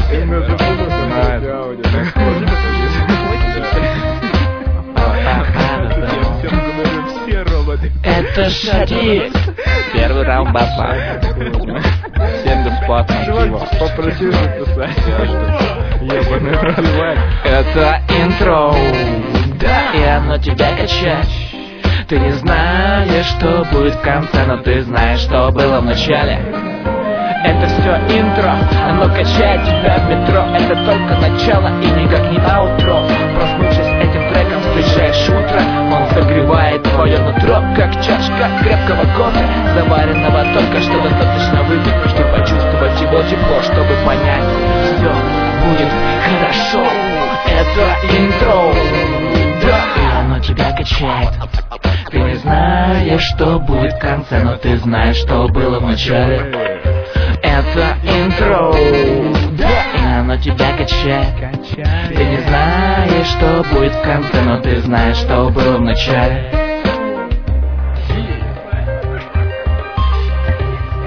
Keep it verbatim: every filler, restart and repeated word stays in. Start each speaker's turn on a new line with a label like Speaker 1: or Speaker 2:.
Speaker 1: Мы уже будем смотреть аудио. Все роботы.
Speaker 2: Это шарик. Первый раунд баба. Всем бесплатно пиво.
Speaker 1: Попросил записать. Ебаный развивай.
Speaker 2: Это интро. Да, и оно тебя качает. Ты не знаешь, что будет в конце, но ты знаешь, что было в начале. Это все интро, оно качает тебя в метро. Это только начало и никак не аутро. Проснувшись этим треком, встречаешь утро. Он согревает твое нутро, как чашка крепкого кофе, заваренного только что достаточно выпить, чтобы почувствовать его тепло, чтобы понять, все будет хорошо. Это интро, да, и оно тебя качает. Ты не знаешь, что будет в конце, но ты знаешь, что было в начале. Это интро, да, и оно тебя качает. Ты не знаешь, что будет в конце, но ты знаешь, что было в начале.